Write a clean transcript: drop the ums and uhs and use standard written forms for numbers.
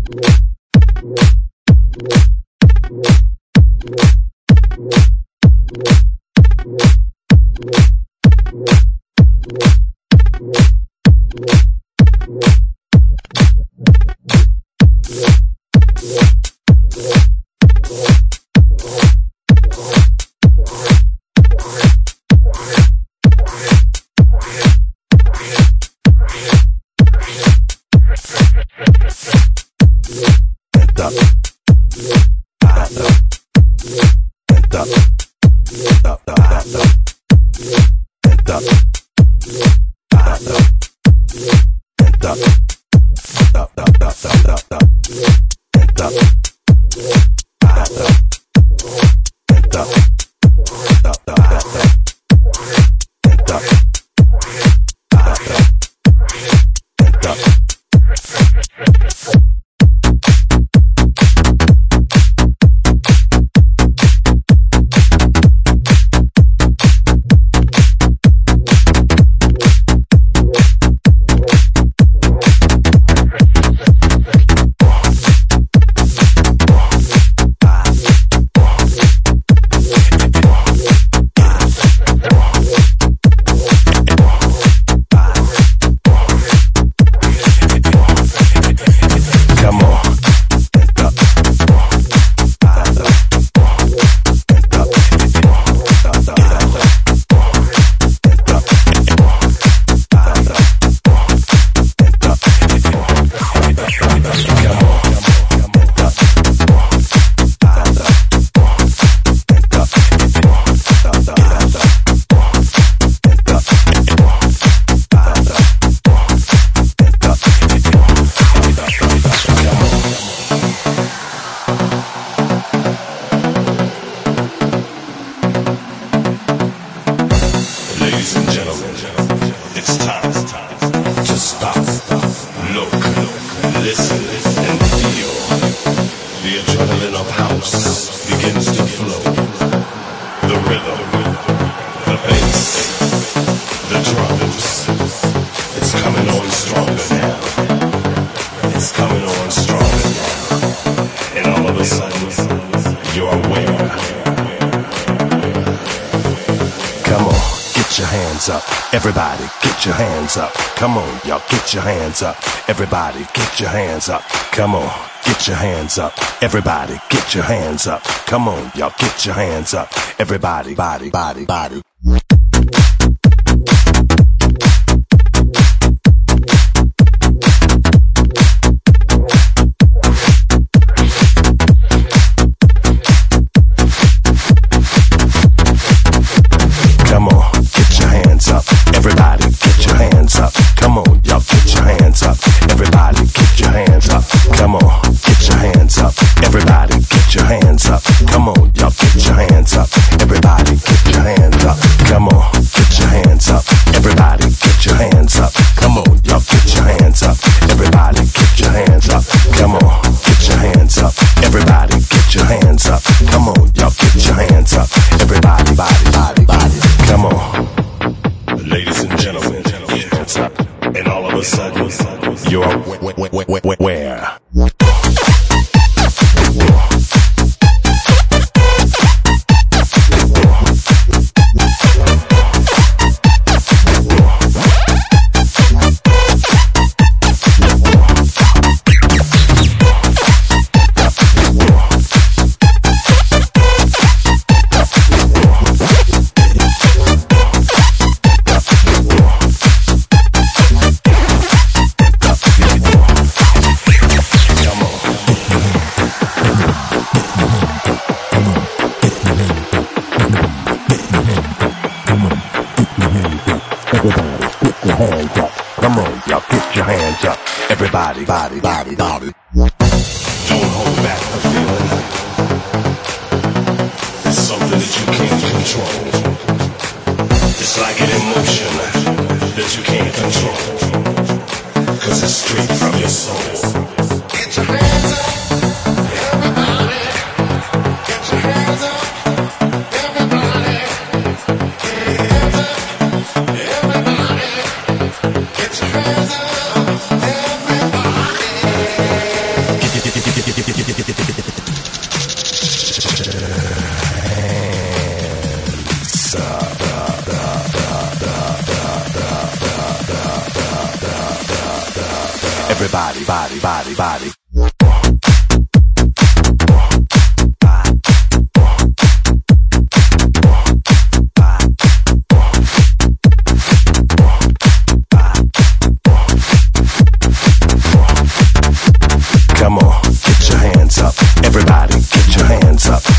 Everybody, get your hands up. Come on, y'all, get your hands up. Everybody, get your hands up. Come on, get your hands up. Everybody, get your hands up. Come on, y'all, get your hands up. Everybody, body, body, body. Come on, get your hands up. Everybody, get your hands up. Come on, y'all, get your hands up. Everybody, get your hands up. Come on, get your hands up. Everybody, get your hands up. Come on, y'all, get your hands up. Everybody, get your hands up. Come on, get your hands up. Everybody, get your hands up. Come on, y'all, get your hands up. Everybody, get your hands up. Come on, get your hands up. Everybody, get your hands up. Come on, y'all, get your hands up. Everybody, body, body, body. Come on. Ladies and gentlemen, hands up. And all of a sudden, you're where? Everybody, body, body, body. Don't hold back the feeling. It's something that you can't control. It's like an emotion that you can't control. 'Cause it's straight from your soul. Get your hands up, everybody. Get your hands up, everybody. Hands up, everybody. Get your hands up. Everybody, body, body, body. Come on, get your hands up. Everybody, get your hands up.